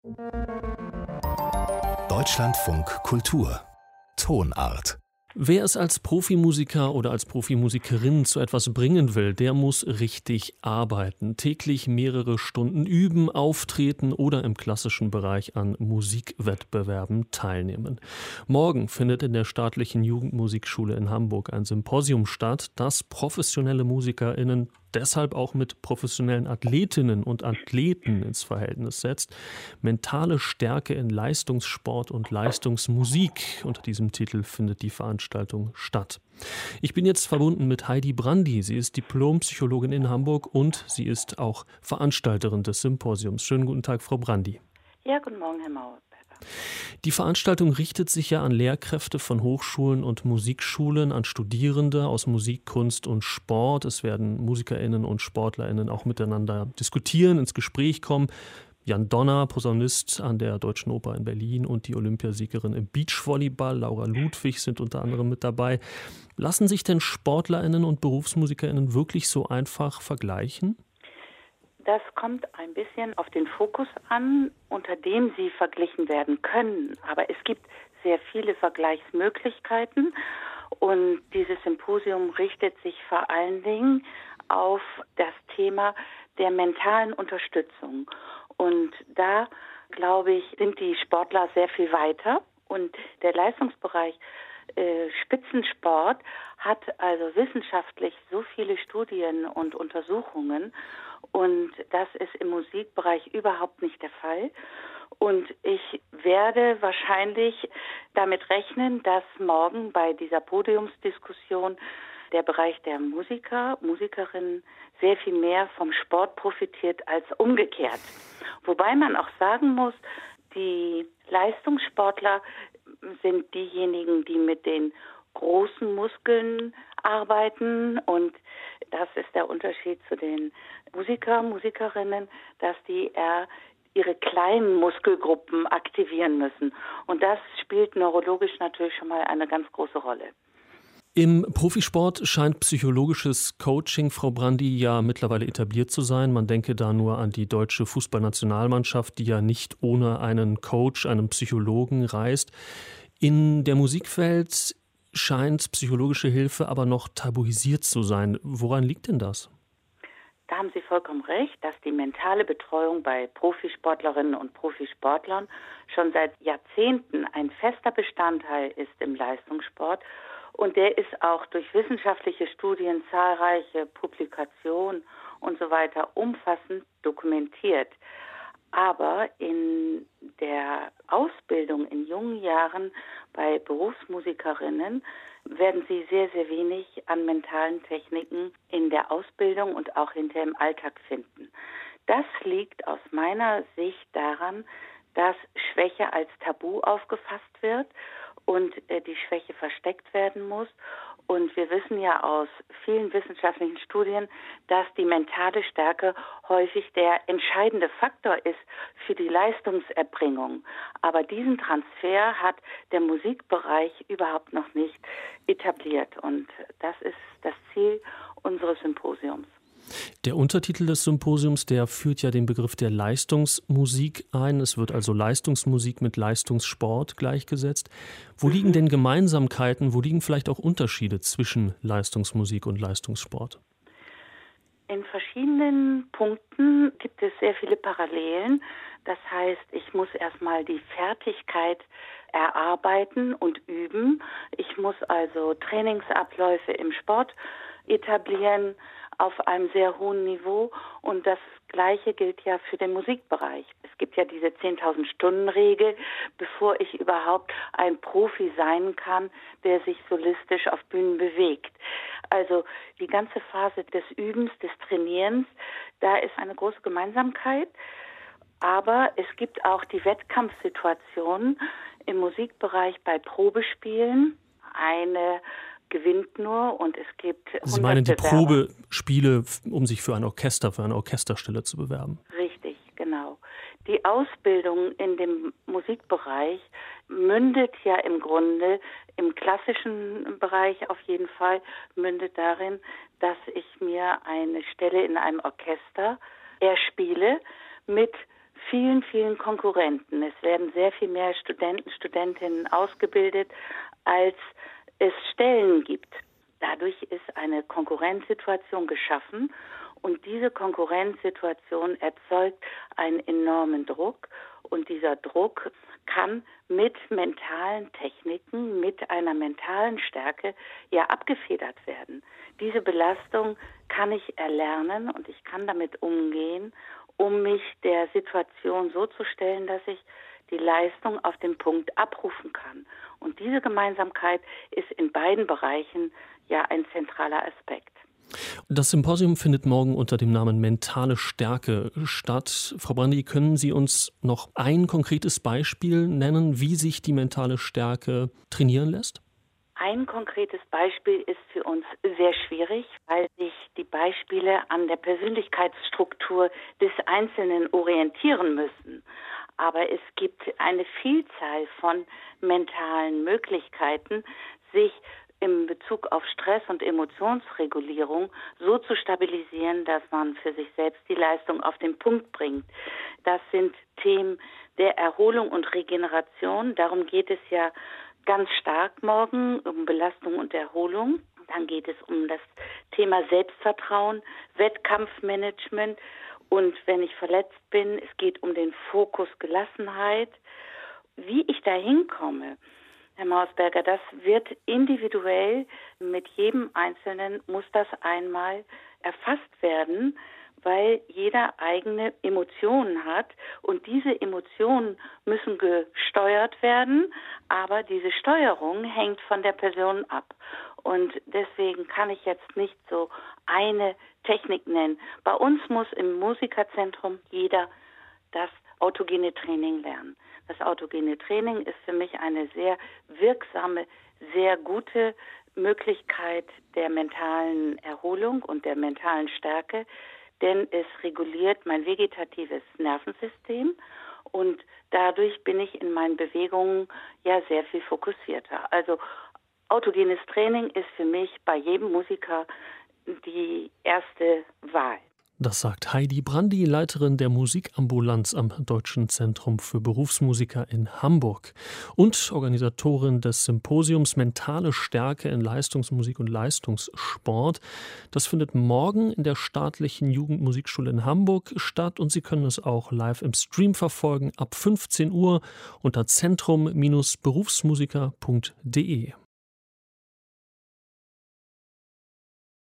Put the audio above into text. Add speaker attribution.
Speaker 1: Deutschlandfunk Kultur Tonart.
Speaker 2: Wer es als Profimusiker oder als Profimusikerin zu etwas bringen will, der muss richtig arbeiten. Täglich mehrere Stunden üben, auftreten oder im klassischen Bereich an Musikwettbewerben teilnehmen. Morgen findet in der Staatlichen Jugendmusikschule in Hamburg ein Symposium statt, das professionelle MusikerInnen deshalb auch mit professionellen Athletinnen und Athleten ins Verhältnis setzt. Mentale Stärke in Leistungssport und Leistungsmusik. Unter diesem Titel findet die Veranstaltung statt. Ich bin jetzt verbunden mit Heidi Brandi. Sie ist Diplompsychologin in Hamburg und sie ist auch Veranstalterin des Symposiums. Schönen guten Tag, Frau Brandi.
Speaker 3: Ja, guten Morgen, Herr Mauer.
Speaker 2: Die Veranstaltung richtet sich ja an Lehrkräfte von Hochschulen und Musikschulen, an Studierende aus Musik, Kunst und Sport. Es werden MusikerInnen und SportlerInnen auch miteinander diskutieren, ins Gespräch kommen. Jan Donner, Posaunist an der Deutschen Oper in Berlin, und die Olympiasiegerin im Beachvolleyball, Laura Ludwig, sind unter anderem mit dabei. Lassen sich denn SportlerInnen und BerufsmusikerInnen wirklich so einfach vergleichen?
Speaker 3: Das kommt ein bisschen auf den Fokus an, unter dem sie verglichen werden können. Aber es gibt sehr viele Vergleichsmöglichkeiten und dieses Symposium richtet sich vor allen Dingen auf das Thema der mentalen Unterstützung. Und da, glaube ich, sind die Sportler sehr viel weiter. Und der Leistungsbereich Spitzensport hat also wissenschaftlich so viele Studien und Untersuchungen, und das ist im Musikbereich überhaupt nicht der Fall. Und ich werde wahrscheinlich damit rechnen, dass morgen bei dieser Podiumsdiskussion der Bereich der Musiker, Musikerinnen sehr viel mehr vom Sport profitiert als umgekehrt. Wobei man auch sagen muss, die Leistungssportler sind diejenigen, die mit den großen Muskeln arbeiten, und das ist der Unterschied zu den Musikerinnen, dass die eher ihre kleinen Muskelgruppen aktivieren müssen. Und das spielt neurologisch natürlich schon mal eine ganz große Rolle.
Speaker 2: Im Profisport scheint psychologisches Coaching, Frau Brandi, ja mittlerweile etabliert zu sein. Man denke da nur an die deutsche Fußballnationalmannschaft, die ja nicht ohne einen Coach, einen Psychologen reist. In der Musikwelt scheint psychologische Hilfe aber noch tabuisiert zu sein. Woran liegt denn das?
Speaker 3: Da haben Sie vollkommen recht, dass die mentale Betreuung bei Profisportlerinnen und Profisportlern schon seit Jahrzehnten ein fester Bestandteil ist im Leistungssport. Und der ist auch durch wissenschaftliche Studien, zahlreiche Publikationen und so weiter umfassend dokumentiert. Aber in der Ausbildung in jungen Jahren bei Berufsmusikerinnen werden sie sehr, sehr wenig an mentalen Techniken in der Ausbildung und auch hinterher im Alltag finden. Das liegt aus meiner Sicht daran, dass Schwäche als Tabu aufgefasst wird und die Schwäche versteckt werden muss. Und wir wissen ja aus vielen wissenschaftlichen Studien, dass die mentale Stärke häufig der entscheidende Faktor ist für die Leistungserbringung. Aber diesen Transfer hat der Musikbereich überhaupt noch nicht etabliert. Und das ist das Ziel unseres Symposiums.
Speaker 2: Der Untertitel des Symposiums, der führt ja den Begriff der Leistungsmusik ein. Es wird also Leistungsmusik mit Leistungssport gleichgesetzt. Wo liegen denn Gemeinsamkeiten, wo liegen vielleicht auch Unterschiede zwischen Leistungsmusik und Leistungssport?
Speaker 3: In verschiedenen Punkten gibt es sehr viele Parallelen. Das heißt, ich muss erstmal die Fertigkeit erarbeiten und üben. Ich muss also Trainingsabläufe im Sport etablieren auf einem sehr hohen Niveau, und das Gleiche gilt ja für den Musikbereich. Es gibt ja diese 10.000-Stunden-Regel, bevor ich überhaupt ein Profi sein kann, der sich solistisch auf Bühnen bewegt. Also die ganze Phase des Übens, des Trainierens, da ist eine große Gemeinsamkeit, aber es gibt auch die Wettkampfsituationen im Musikbereich bei Probespielen. Eine gewinnt nur und es gibt
Speaker 2: Sie meinen die Probespiele, um sich für ein Orchester, für eine Orchesterstelle zu bewerben?
Speaker 3: Richtig, genau. Die Ausbildung in dem Musikbereich mündet ja im Grunde, im klassischen Bereich auf jeden Fall, mündet darin, dass ich mir eine Stelle in einem Orchester erspiele mit vielen, vielen Konkurrenten. Es werden sehr viel mehr Studenten, Studentinnen ausgebildet, als es Stellen gibt. Dadurch ist eine Konkurrenzsituation geschaffen und diese Konkurrenzsituation erzeugt einen enormen Druck und dieser Druck kann mit mentalen Techniken, mit einer mentalen Stärke ja abgefedert werden. Diese Belastung kann ich erlernen und ich kann damit umgehen, um mich der Situation so zu stellen, dass ich die Leistung auf den Punkt abrufen kann. Und diese Gemeinsamkeit ist in beiden Bereichen ja ein zentraler Aspekt.
Speaker 2: Das Symposium findet morgen unter dem Namen Mentale Stärke statt. Frau Brandy, können Sie uns noch ein konkretes Beispiel nennen, wie sich die mentale Stärke trainieren lässt?
Speaker 3: Ein konkretes Beispiel ist für uns sehr schwierig, weil sich die Beispiele an der Persönlichkeitsstruktur des Einzelnen orientieren müssen. Aber es gibt eine Vielzahl von mentalen Möglichkeiten, sich in Bezug auf Stress und Emotionsregulierung so zu stabilisieren, dass man für sich selbst die Leistung auf den Punkt bringt. Das sind Themen der Erholung und Regeneration. Darum geht es ja ganz stark morgen, um Belastung und Erholung. Dann geht es um das Thema Selbstvertrauen, Wettkampfmanagement und wenn ich verletzt bin, es geht um den Fokus Gelassenheit. Wie ich da hinkomme, Herr Mausberger, das wird individuell, mit jedem Einzelnen muss das einmal erfasst werden, weil jeder eigene Emotionen hat und diese Emotionen müssen gesteuert werden, aber diese Steuerung hängt von der Person ab. Und deswegen kann ich jetzt nicht so eine Technik nennen. Bei uns muss im Musikerzentrum jeder das autogene Training lernen. Das autogene Training ist für mich eine sehr wirksame, sehr gute Möglichkeit der mentalen Erholung und der mentalen Stärke, denn es reguliert mein vegetatives Nervensystem und dadurch bin ich in meinen Bewegungen ja sehr viel fokussierter. Also autogenes Training ist für mich bei jedem Musiker die erste Wahl.
Speaker 2: Das sagt Heidi Brandy, Leiterin der Musikambulanz am Deutschen Zentrum für Berufsmusiker in Hamburg und Organisatorin des Symposiums Mentale Stärke in Leistungsmusik und Leistungssport. Das findet morgen in der Staatlichen Jugendmusikschule in Hamburg statt und Sie können es auch live im Stream verfolgen ab 15 Uhr unter zentrum-berufsmusiker.de.